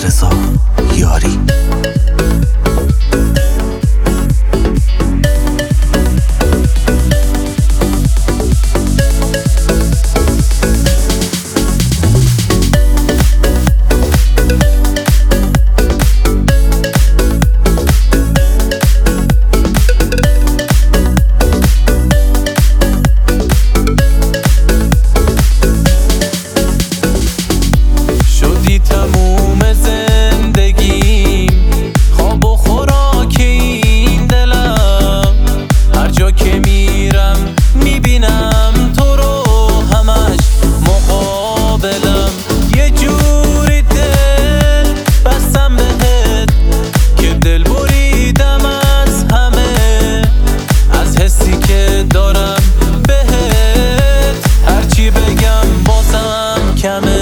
رضا یاری. تموم زندگیم خواب و خوراک این دلم، هر جا که میرم میبینم تو رو همش مقابلم. یه جوری دل بستم بهت که دل بریدم از همه، از حسی که دارم بهت هرچی بگم بازم کمه.